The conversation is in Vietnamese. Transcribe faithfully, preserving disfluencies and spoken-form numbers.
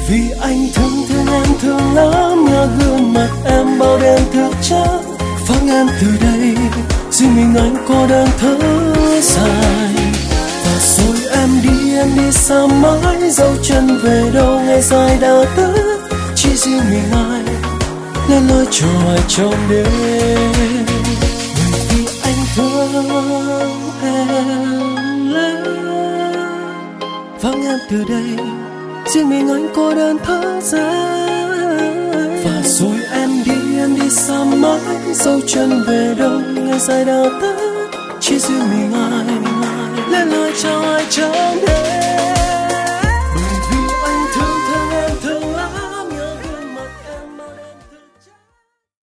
vì anh thương thương em thương lắm, nhớ gương mặt em bao đêm thức trắng. Vắng em từ đây, riêng mình anh cô đơn thở dài. Và rồi em đi, em đi xa mãi, dấu chân về đâu ngày dài đã tới. Chỉ riêng mình anh lên lối cho ai trong đêm. Bởi vì anh thương em lắm. Vắng em từ đây, riêng mình anh cô đơn thở dài. Và rồi em đi, em đi xa mãi, dấu chân về đâu ngày dài đã tới. Chỉ riêng mình anh lên lời chào ai chờ.